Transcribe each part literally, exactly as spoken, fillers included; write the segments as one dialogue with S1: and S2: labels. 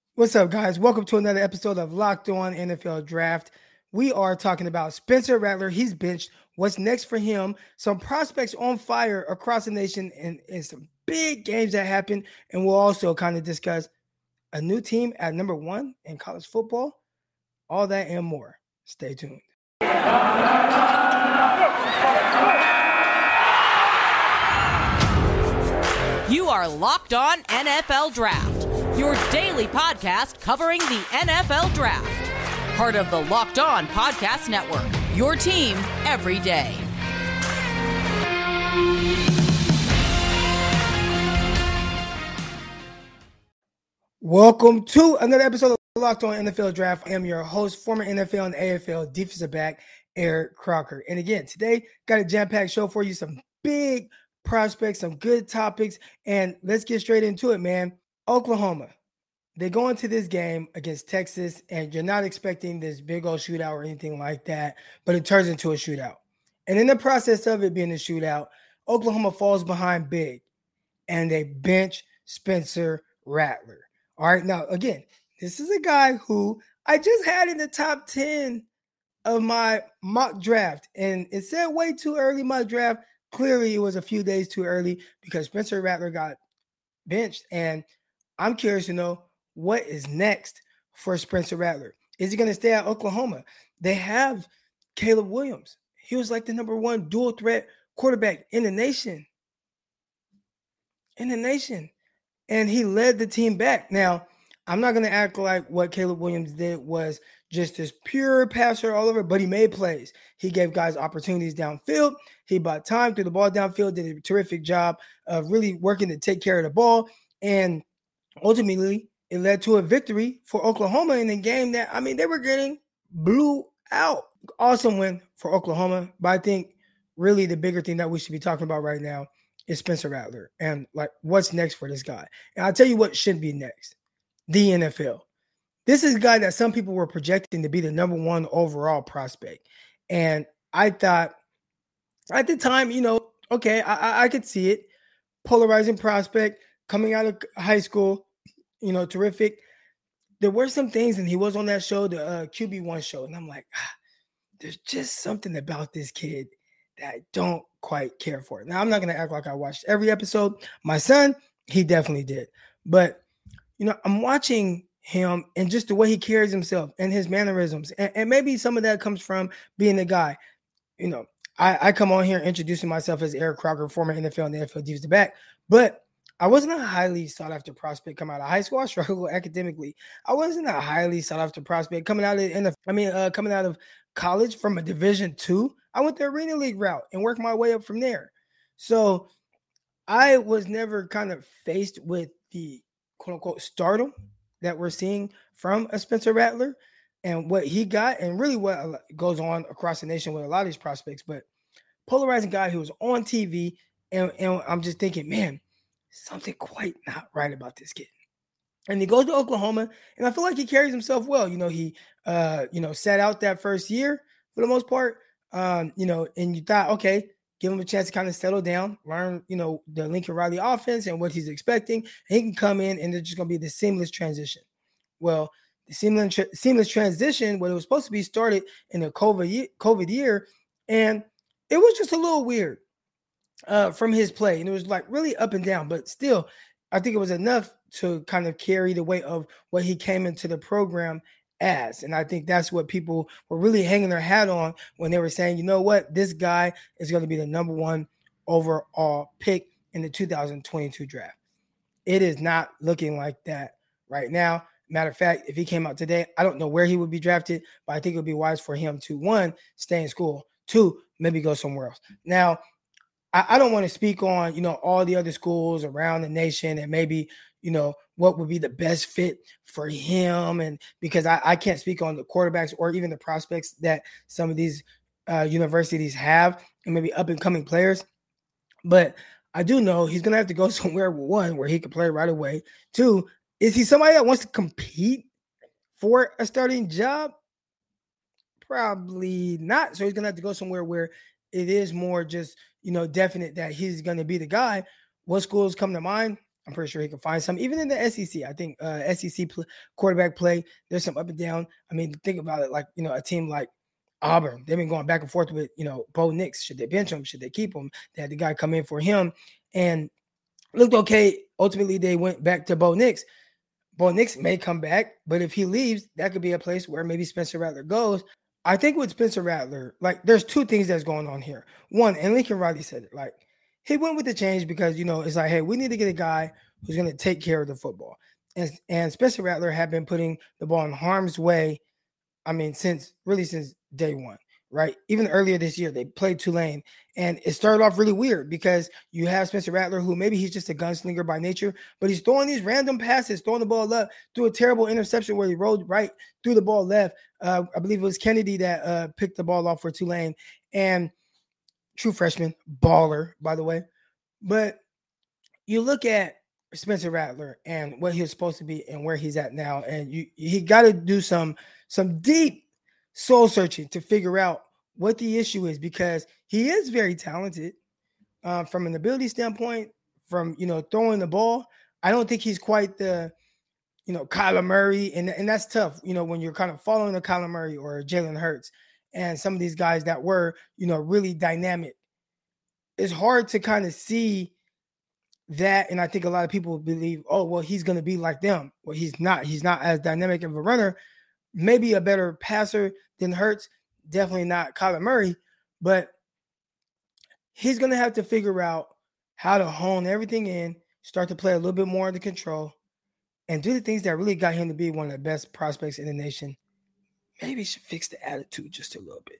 S1: What's up, guys? Welcome to another episode of Locked On N F L Draft. We are talking about Spencer Rattler. He's benched. What's next for him? Some prospects on fire across the nation and, and some big games that happen. And we'll also kind of discuss a new team at number one in college football. All that and more. Stay tuned.
S2: You are Locked On N F L Draft, your daily podcast covering the N F L Draft. Part of the Locked On Podcast Network, your team every day.
S1: Welcome to another episode of Locked On N F L Draft. I am your host, former N F L and A F L defensive back, Eric Crocker. And again, today, got a jam-packed show for you, some big prospects, some good topics, and let's get straight into it, man. Oklahoma, they go into this game against Texas, and you're not expecting this big old shootout or anything like that, but it turns into a shootout. And in the process of it being a shootout, Oklahoma falls behind big, and they bench Spencer Rattler. All right, now, again, this is a guy who I just had in the top ten of my mock draft, and it said way too early mock draft. Clearly, it was a few days too early because Spencer Rattler got benched, and I'm curious to know what is next for Spencer Rattler. Is he going to stay at Oklahoma? They have Caleb Williams. He was like the number one dual threat quarterback in the nation. In the nation. And he led the team back. Now, I'm not going to act like what Caleb Williams did was just this pure passer all over, but he made plays. He gave guys opportunities downfield. He bought time, threw the ball downfield, did a terrific job of really working to take care of the ball. And ultimately, it led to a victory for Oklahoma in a game that, I mean, they were getting blew out. Awesome win for Oklahoma. But I think really the bigger thing that we should be talking about right now is Spencer Rattler and like what's next for this guy. And I'll tell you what should be next. The N F L. This is a guy that some people were projecting to be the number one overall prospect. And I thought at the time, you know, okay, I, I, I could see it. Polarizing prospect coming out of high school, you know, terrific. There were some things, and he was on that show, the uh, Q B one show. And I'm like, ah, there's just something about this kid that I don't quite care for. Now, I'm not going to act like I watched every episode. My son, he definitely did. But, you know, I'm watching him and just the way he carries himself and his mannerisms. And, and maybe some of that comes from being the guy. You know, I, I come on here introducing myself as Eric Crocker, former N F L and N F L defensive back. But I wasn't a highly sought-after prospect coming out of high school. I struggled academically. I wasn't a highly sought-after prospect coming out of N F L. I mean, uh, coming out of college from a Division two. I went the Arena League route and worked my way up from there. So I was never kind of faced with the quote-unquote stardom that we're seeing from a Spencer Rattler and what he got and really what goes on across the nation with a lot of these prospects. But polarizing guy who was on T V, and, and I'm just thinking, man, something quite not right about this kid. And he goes to Oklahoma, and I feel like he carries himself well. You know, he, uh, you know, sat out that first year for the most part, um, you know, and you thought, okay, give him a chance to kind of settle down, learn, you know, the Lincoln Riley offense and what he's expecting. And he can come in, and it's just going to be the seamless transition. Well, the seamless, tra- seamless transition, what it was supposed to be, started in the COVID year, COVID year, and it was just a little weird uh, from his play. And it was like really up and down, but still, I think it was enough to kind of carry the weight of what he came into the program as. And I think that's what people were really hanging their hat on when they were saying, you know what, this guy is going to be the number one overall pick in the two thousand twenty-two draft. It is not looking like that right now. Matter of fact, if he came out today, I don't know where he would be drafted, but I think it would be wise for him to, one, stay in school, two, maybe go somewhere else. Now, I, I don't want to speak on, you know, all the other schools around the nation and maybe, you know, what would be the best fit for him. And because I, I can't speak on the quarterbacks or even the prospects that some of these uh, universities have and maybe up and coming players. But I do know he's going to have to go somewhere, one, where he can play right away. Two, is he somebody that wants to compete for a starting job? Probably not. So he's going to have to go somewhere where it is more just, you know, definite that he's going to be the guy. What schools come to mind? I'm pretty sure he can find some. Even in the S E C, I think uh, S E C pl- quarterback play, there's some up and down. I mean, think about it like, you know, a team like Auburn, they've been going back and forth with, you know, Bo Nix. Should they bench him? Should they keep him? They had the guy come in for him and looked okay. Ultimately, they went back to Bo Nix. Bo Nix may come back, but if he leaves, that could be a place where maybe Spencer Rattler goes. I think with Spencer Rattler, like, there's two things that's going on here. One, and Lincoln Riley said it, like, he went with the change because, you know, it's like, hey, we need to get a guy who's going to take care of the football. And, and Spencer Rattler had been putting the ball in harm's way, I mean, since really since day one, right? Even earlier this year, they played Tulane, and it started off really weird because you have Spencer Rattler, who maybe he's just a gunslinger by nature, but he's throwing these random passes, throwing the ball up, threw a terrible interception where he rolled right through the ball left. Uh, I believe it was Kennedy that uh, picked the ball off for Tulane, and true freshman, baller, by the way. But you look at Spencer Rattler and what he was supposed to be and where he's at now, and you he got to do some some deep soul searching to figure out what the issue is, because he is very talented uh, from an ability standpoint, from, you know, throwing the ball. I don't think he's quite the, you know, Kyler Murray, and, and that's tough, you know, when you're kind of following a Kyler Murray or Jalen Hurts and some of these guys that were, you know, really dynamic. It's hard to kind of see that, and I think a lot of people believe, oh, well, he's going to be like them. Well, he's not. He's not as dynamic of a runner. Maybe a better passer than Hurts. Definitely not Kyler Murray, but he's going to have to figure out how to hone everything in, start to play a little bit more under control, and do the things that really got him to be one of the best prospects in the nation. Maybe he should fix the attitude just a little bit.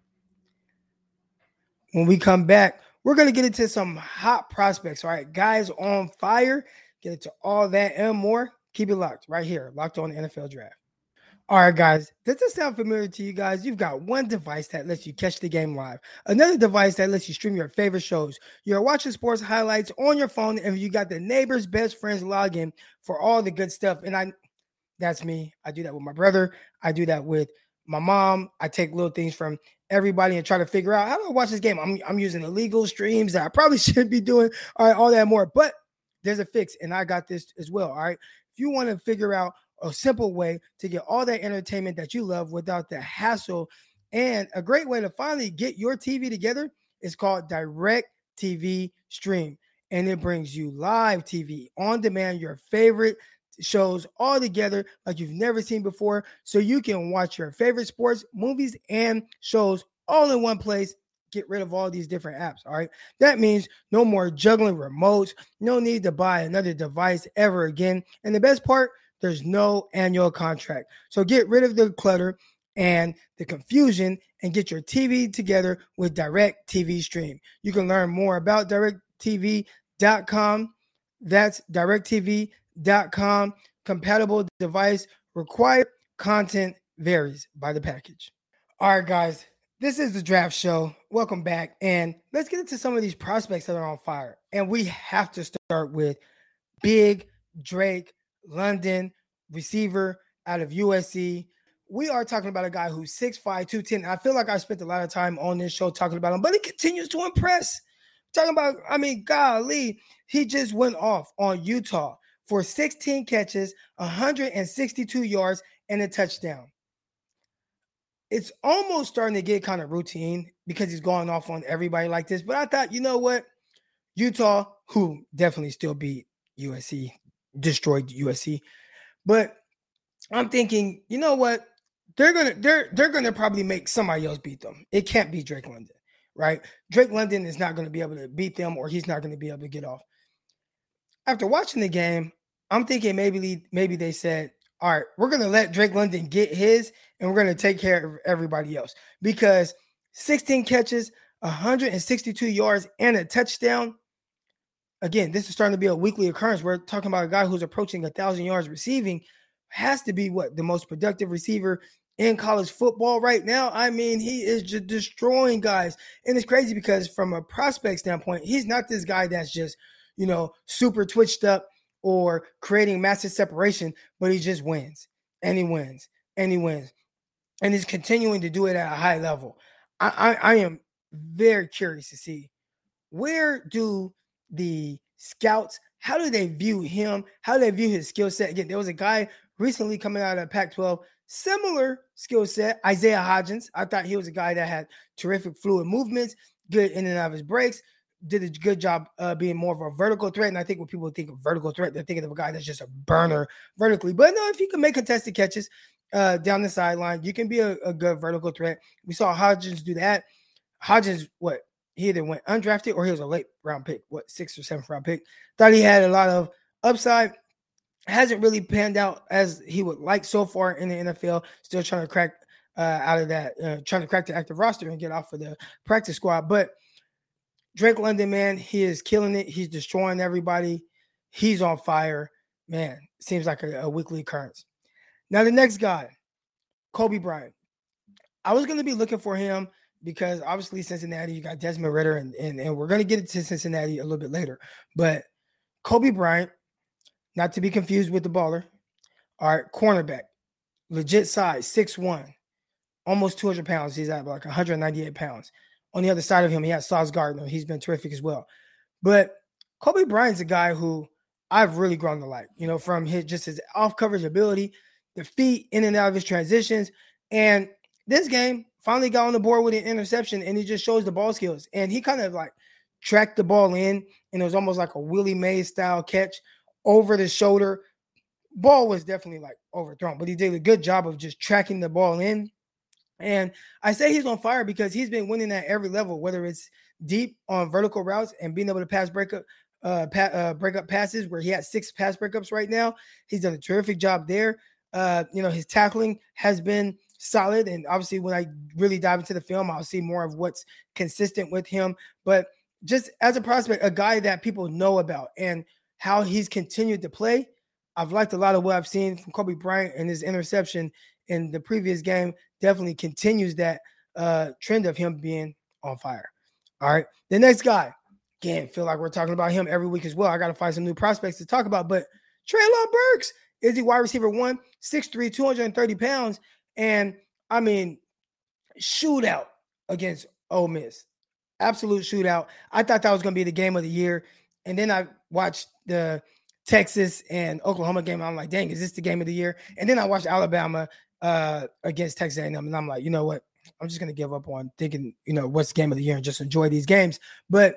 S1: When we come back, we're going to get into some hot prospects. All right, guys on fire. Get into all that and more. Keep it locked right here. Locked On N F L Draft. All right, guys. Does this sound familiar to you guys? You've got one device that lets you catch the game live. Another device that lets you stream your favorite shows. You're watching sports highlights on your phone, and you got the neighbor's best friends login for all the good stuff. And I, that's me. I do that with my brother. I do that with my mom. I take little things from everybody and try to figure out how do I watch this game. I'm, I'm using illegal streams that I probably shouldn't be doing. All right, all that more. But there's a fix, and I got this as well. All right. If you want to figure out a simple way to get all that entertainment that you love without the hassle, and a great way to finally get your T V together is called DirecTV Stream. And it brings you live T V on demand, your favorite shows all together like you've never seen before, so you can watch your favorite sports, movies, and shows all in one place. Get rid of all these different apps. All right. That means no more juggling remotes, no need to buy another device ever again. And the best part, there's no annual contract. So get rid of the clutter and the confusion and get your T V together with DirecTV Stream. You can learn more about direct T V dot com. That's direct T V dot com. Compatible device required. Content varies by the package. All right, guys, this is the draft show. Welcome back. And let's get into some of these prospects that are on fire. And we have to start with Big Drake London, receiver out of U S C. We are talking about a guy who's six five, two ten. I feel like I spent a lot of time on this show talking about him, but he continues to impress. Talking about, I mean, golly, he just went off on Utah for sixteen catches, one hundred sixty-two yards, and a touchdown. It's almost starting to get kind of routine because he's going off on everybody like this. But I thought, you know what? Utah, who definitely still beat U S C, destroyed U S C. But I'm thinking, you know what? They're gonna they're they're gonna probably make somebody else beat them. It can't be Drake London, right? Drake London is not going to be able to beat them, or he's not going to be able to get off. After watching the game, I'm thinking maybe maybe they said, all right, we're going to let Drake London get his, and we're going to take care of everybody else. Because sixteen catches, one hundred sixty-two yards, and a touchdown. Again, this is starting to be a weekly occurrence. We're talking about a guy who's approaching one thousand yards receiving. Has to be, what, the most productive receiver in college football right now. I mean, he is just destroying guys. And it's crazy because from a prospect standpoint, he's not this guy that's just, you know, super twitched up or creating massive separation, but he just wins, and he wins, and he wins. And he's continuing to do it at a high level. I, I, I am very curious to see, where do the scouts how do they view him? How do they view his skill set? Again, there was a guy recently coming out of Pac twelve, similar skill set, Isaiah Hodgins. I thought he was a guy that had terrific fluid movements, good in and out of his breaks, did a good job uh, being more of a vertical threat. And I think when people think of vertical threat, they're thinking of a guy that's just a burner vertically. But no, if you can make contested catches uh, down the sideline, you can be a, a good vertical threat. We saw Hodgins do that. Hodgins, what? He either went undrafted or he was a late round pick, what, sixth or seventh round pick. Thought he had a lot of upside. Hasn't really panned out as he would like so far in the N F L. Still trying to crack uh, out of that, uh, trying to crack the active roster and get off of the practice squad. But Drake London, man, he is killing it. He's destroying everybody. He's on fire. Man, seems like a, a weekly occurrence. Now, the next guy, Coby Bryant. I was going to be looking for him because obviously Cincinnati, you got Desmond Ridder, and, and, and we're going to get into Cincinnati a little bit later. But Coby Bryant, not to be confused with the baller, all right, cornerback, legit size, six one, almost two hundred pounds. He's at like one hundred ninety-eight pounds. On the other side of him, he has Sauce Gardner. He's been terrific as well. But Coby Bryant's a guy who I've really grown to like, you know, from his just his off-coverage ability, the feet in and out of his transitions. And this game, finally got on the board with an interception, and he just shows the ball skills. And he kind of like tracked the ball in, and it was almost like a Willie Mays style catch over the shoulder. Ball was definitely like overthrown, but he did a good job of just tracking the ball in. And I say he's on fire because he's been winning at every level, whether it's deep on vertical routes and being able to pass breakup, uh, pa- uh, break up passes, where he has six pass breakups right now. He's done a terrific job there. Uh, you know, his tackling has been solid. And obviously when I really dive into the film, I'll see more of what's consistent with him. But just as a prospect, a guy that people know about and how he's continued to play, I've liked a lot of what I've seen from Coby Bryant, and his interception in the previous game definitely continues that uh, trend of him being on fire. All right. The next guy, again, feel like we're talking about him every week as well. I got to find some new prospects to talk about, but Treylon Burks is the wide receiver one, six three, two hundred thirty pounds. And I mean, shootout against Ole Miss, absolute shootout. I thought that was going to be the game of the year. And then I watched the Texas and Oklahoma game. I'm like, dang, is this the game of the year? And then I watched Alabama uh, against Texas A and M, and I'm like, you know what? I'm just going to give up on thinking, you know, what's the game of the year and just enjoy these games. But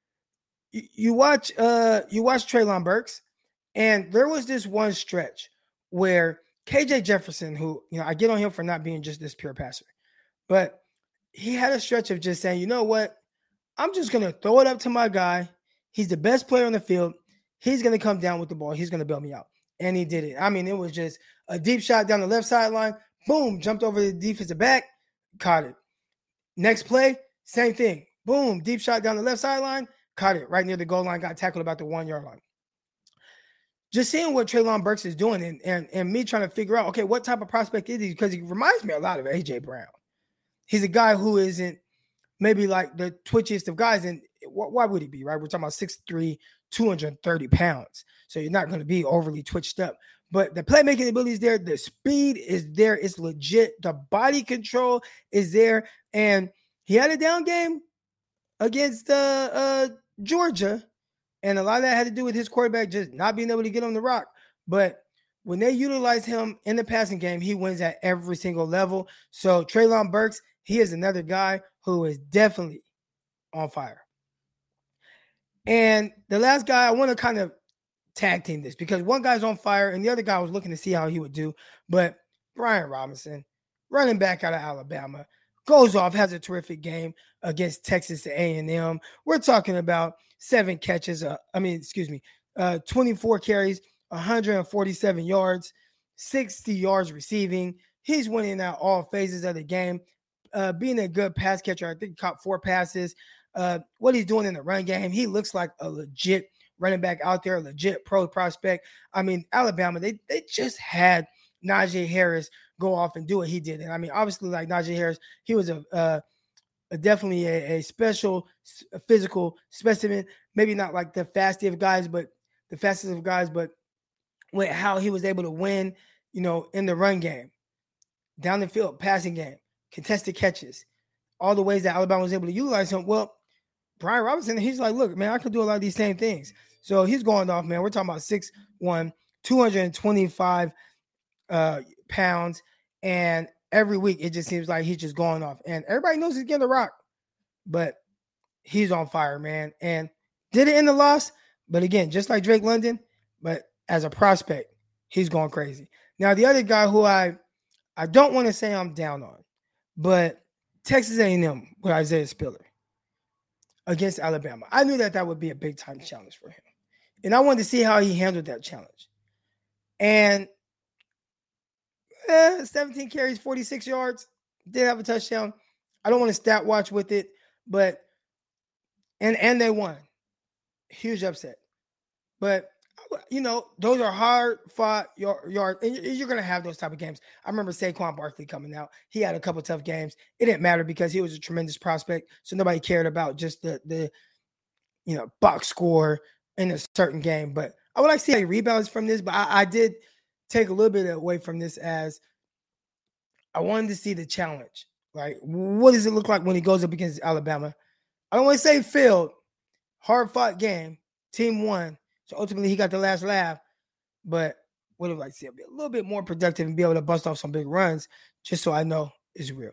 S1: you, you watch, uh, you watch Treylon Burks, and there was this one stretch where K J Jefferson, who, you know, I get on him for not being just this pure passer, but he had a stretch of just saying, you know what? I'm just going to throw it up to my guy. He's the best player on the field. He's going to come down with the ball. He's going to bail me out. And he did it. I mean, it was just a deep shot down the left sideline. Boom, jumped over the defensive back, caught it. Next play, same thing. Boom, deep shot down the left sideline, caught it right near the goal line, got tackled about the one-yard line. Just seeing what Treylon Burks is doing and, and, and me trying to figure out, okay, what type of prospect is he? Because he reminds me a lot of A J Brown. He's a guy who isn't maybe like the twitchiest of guys. And why would he be, right? We're talking about six three, two hundred thirty pounds. So you're not going to be overly twitched up. But the playmaking ability is there. The speed is there. It's legit. The body control is there. And he had a down game against uh, uh, Georgia. And a lot of that had to do with his quarterback just not being able to get on the rock. But when they utilize him in the passing game, he wins at every single level. So Treylon Burks, he is another guy who is definitely on fire. And the last guy, I want to kind of tag team this because one guy's on fire and the other guy was looking to see how he would do. But Brian Robinson, running back out of Alabama, goes off, has a terrific game against Texas A and M. We're talking about seven catches. Uh, I mean, excuse me, uh, twenty-four carries, one hundred forty-seven yards, sixty yards receiving. He's winning out all phases of the game. Uh, being a good pass catcher, I think he caught four passes. Uh, what he's doing in the run game, he looks like a legit running back out there, a legit pro prospect. I mean, Alabama, they they just had Najee Harris go off and do what he did. And I mean, obviously, like Najee Harris, he was a, uh, a definitely a, a special a physical specimen. Maybe not like the fastest of guys, but the fastest of guys, but with how he was able to win, you know, in the run game, down the field, passing game, contested catches, all the ways that Alabama was able to utilize him. Well, Brian Robinson, he's like, look, man, I can do a lot of these same things. So he's going off, man. We're talking about six one, two hundred twenty-five uh, pounds. And every week it just seems like he's just going off. And everybody knows he's getting the rock. But he's on fire, man. And did it in the loss. But again, just like Drake London, but as a prospect, he's going crazy. Now, the other guy who I I don't want to say I'm down on, but Texas A and M with Isaiah Spiller against Alabama. I knew that that would be a big-time challenge for him. And I wanted to see how he handled that challenge. And eh, seventeen carries, forty-six yards, did have a touchdown. I don't want to stat watch with it, but and and they won. Huge upset. But, you know, those are hard-fought yards, and you're going to have those type of games. I remember Saquon Barkley coming out. He had a couple tough games. It didn't matter because he was a tremendous prospect, so nobody cared about just the, the you know, box score in a certain game. But I would like to see how he rebounds from this, but I, I did take a little bit away from this as I wanted to see the challenge, right? What does it look like when he goes up against Alabama? I don't want to say failed. Hard-fought game. Team won. So ultimately, he got the last laugh. But would have liked to see him be a little bit more productive and be able to bust off some big runs, just so I know it's real.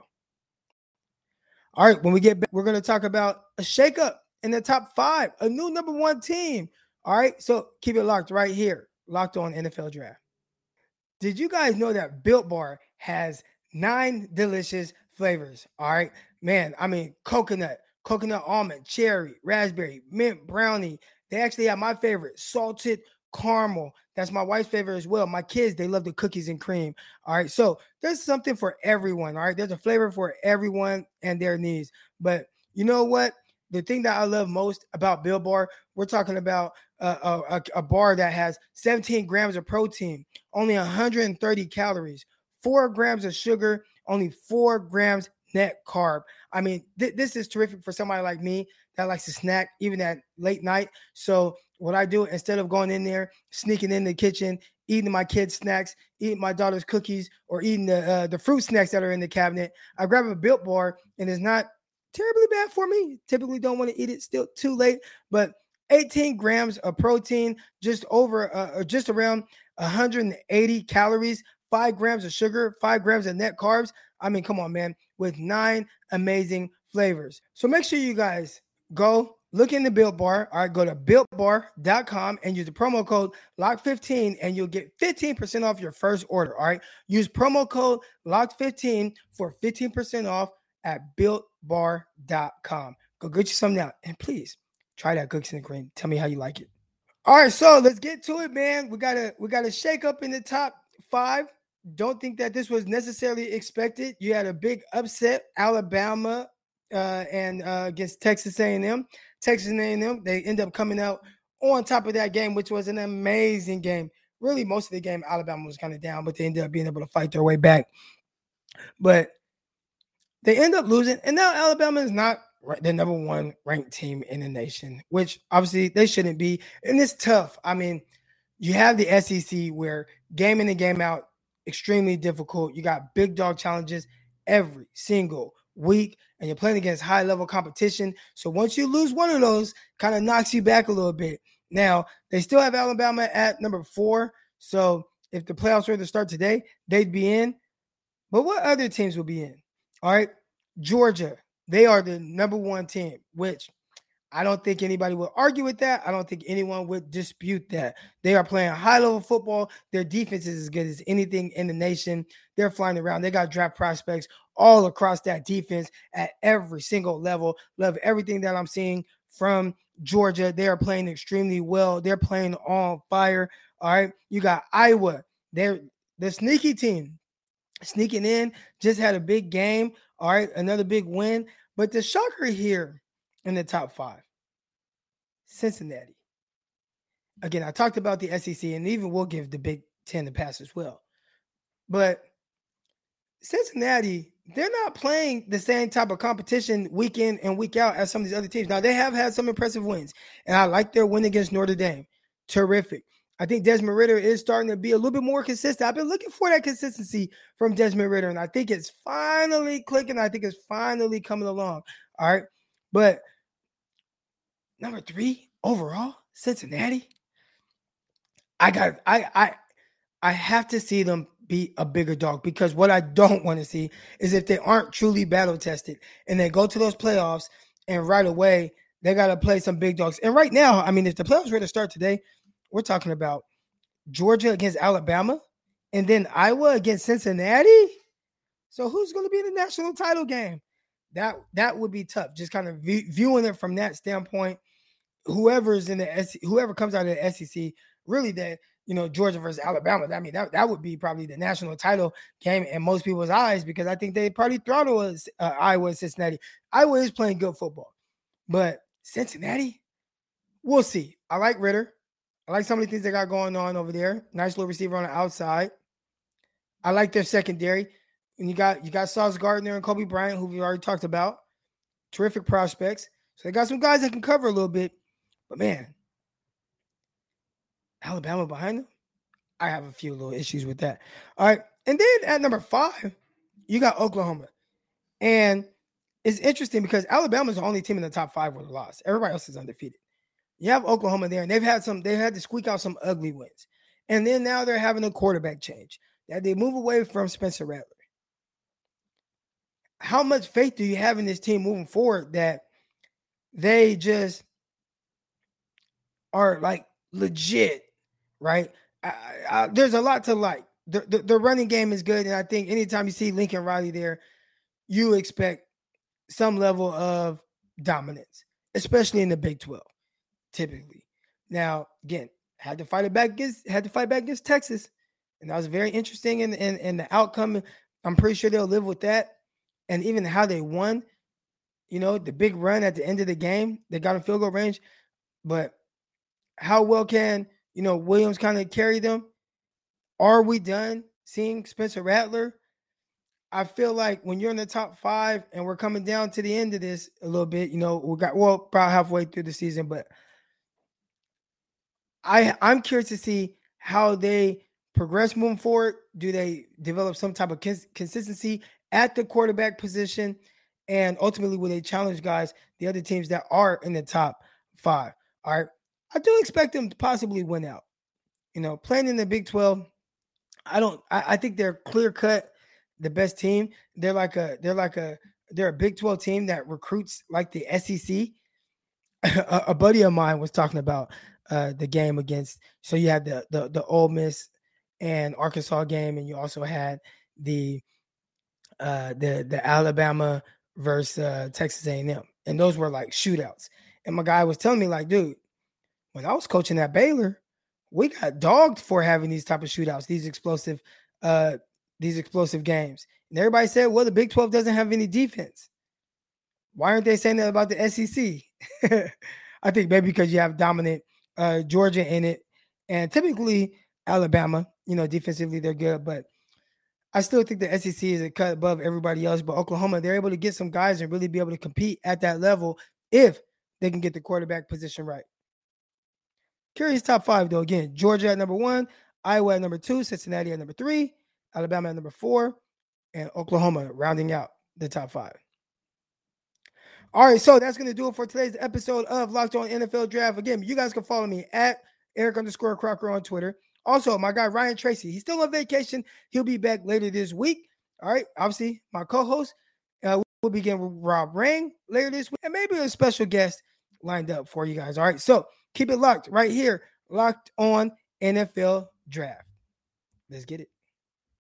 S1: All right, when we get back, we're going to talk about a shakeup in the top five, a new number one team. All right, so keep it locked right here. Locked On N F L Draft. Did you guys know that Built Bar has nine delicious flavors? All right, man, I mean, coconut, coconut almond, cherry, raspberry, mint brownie. They actually have my favorite, salted caramel. That's my wife's favorite as well. My kids, they love the cookies and cream. All right, so there's something for everyone. All right, there's a flavor for everyone and their needs. But you know what? The thing that I love most about Built Bar, we're talking about a, a, a bar that has seventeen grams of protein, only one hundred thirty calories, four grams of sugar, only four grams net carb. I mean, th- this is terrific for somebody like me that likes to snack even at late night. So what I do, instead of going in there, sneaking in the kitchen, eating my kids' snacks, eating my daughter's cookies, or eating the uh, the fruit snacks that are in the cabinet, I grab a Built Bar, and it's not terribly bad for me. Typically don't want to eat it still too late, but eighteen grams of protein, just over, uh, just around one hundred eighty calories, five grams of sugar, five grams of net carbs. I mean, come on, man, with nine amazing flavors. So make sure you guys go look in the Built Bar. All right, go to built bar dot com and use the promo code lock fifteen, and you'll get fifteen percent off your first order. All right, use promo code lock fifteen for fifteen percent off at built bar dot com. Go get you some now, and please try that cookies and cream. Tell me how you like it. All right, so let's get to it, man. We gotta we gotta shake up in the top five. Don't think that this was necessarily expected. You had a big upset, Alabama uh, and uh, against Texas A and M. Texas A and M, they end up coming out on top of that game, which was an amazing game. Really, most of the game, Alabama was kind of down, but they ended up being able to fight their way back. But they end up losing, and now Alabama is not the number one ranked team in the nation, which obviously they shouldn't be. And it's tough. I mean, you have the S E C where game in and game out, extremely difficult. You got big dog challenges every single week, and you're playing against high-level competition. So once you lose one of those, kind of knocks you back a little bit. Now, they still have Alabama at number four. So if the playoffs were to start today, they'd be in. But what other teams will be in? All right, Georgia, they are the number one team, which I don't think anybody would argue with that. I don't think anyone would dispute that. They are playing high-level football. Their defense is as good as anything in the nation. They're flying around. They got draft prospects all across that defense at every single level. Love everything that I'm seeing from Georgia. They are playing extremely well. They're playing on fire. All right. You got Iowa. They're the sneaky team. Sneaking in, just had a big game. All right. Another big win. But the shocker here in the top five, Cincinnati. Again, I talked about the S E C, and even we'll give the Big Ten a pass as well. But Cincinnati, they're not playing the same type of competition week in and week out as some of these other teams. Now, they have had some impressive wins, and I like their win against Notre Dame. Terrific. I think Desmond Ridder is starting to be a little bit more consistent. I've been looking for that consistency from Desmond Ridder, and I think it's finally clicking. I think it's finally coming along. All right. But number three overall, Cincinnati. I got I I I have to see them be a bigger dog, because what I don't want to see is if they aren't truly battle tested and they go to those playoffs and right away they got to play some big dogs. And right now, I mean, if the playoffs were to start today, we're talking about Georgia against Alabama and then Iowa against Cincinnati. So who's going to be in the national title game? That that would be tough. Just kind of v- viewing it from that standpoint. Whoever's in the S- whoever comes out of the S E C, really that, you know, Georgia versus Alabama. I mean, that, that would be probably the national title game in most people's eyes, because I think they probably throttle us, uh, Iowa and Cincinnati. Iowa is playing good football, but Cincinnati, we'll see. I like Ritter. I like some of the things they got going on over there. Nice little receiver on the outside. I like their secondary. And you got you got Sauce Gardner and Kobe Bryant, who we already talked about. Terrific prospects. So they got some guys that can cover a little bit. But man, Alabama behind them, I have a few little issues with that. All right. And then at number five, you got Oklahoma. And it's interesting because Alabama is the only team in the top five with a loss. Everybody else is undefeated. You have Oklahoma there, and they've had some, they had to squeak out some ugly wins. And then now they're having a quarterback change. That they move away from Spencer Rattler. How much faith do you have in this team moving forward that they just are like legit, right? I, I, there's a lot to like. The, the, the running game is good, and I think anytime you see Lincoln Riley there, you expect some level of dominance, especially in the Big twelve, typically. Now, again, had to fight it back against had to fight back against Texas, and that was very interesting. And in, in, in the outcome, I'm pretty sure they'll live with that. And even how they won, you know, the big run at the end of the game, they got in field goal range. But how well can, you know, Williams kind of carry them? Are we done seeing Spencer Rattler? I feel like when you're in the top five and we're coming down to the end of this a little bit, you know, we got, well, probably halfway through the season, but I, I'm curious to see how they progress moving forward. Do they develop some type of cons- consistency at the quarterback position? And ultimately, will they challenge guys, the other teams that are in the top five? All right. I do expect them to possibly win out. You know, playing in the Big twelve, I don't, I, I think they're clear cut the best team. They're like a, they're like a, they're a Big twelve team that recruits like the S E C. a, a buddy of mine was talking about uh, the game against, so you had the, the, the Ole Miss and Arkansas game, and you also had the, uh, the, the Alabama versus uh, Texas A and M. And those were like shootouts. And my guy was telling me, like, dude, when I was coaching at Baylor, we got dogged for having these type of shootouts, these explosive, uh, these explosive games. And everybody said, well, the Big twelve doesn't have any defense. Why aren't they saying that about the S E C? I think maybe because you have dominant uh, Georgia in it. And typically Alabama, you know, defensively they're good. But I still think the S E C is a cut above everybody else. But Oklahoma, they're able to get some guys and really be able to compete at that level if they can get the quarterback position right. Curious top five, though. Again, Georgia at number one, Iowa at number two, Cincinnati at number three, Alabama at number four, and Oklahoma rounding out the top five. All right, so that's going to do it for today's episode of Locked On N F L Draft. Again, you guys can follow me at Eric underscore Crocker on Twitter. Also, my guy Ryan Tracy, he's still on vacation. He'll be back later this week. All right, obviously, my co-host uh, will begin with Rob Rang later this week, and maybe a special guest lined up for you guys. All right, so keep it locked right here, Locked On N F L Draft. Let's get it.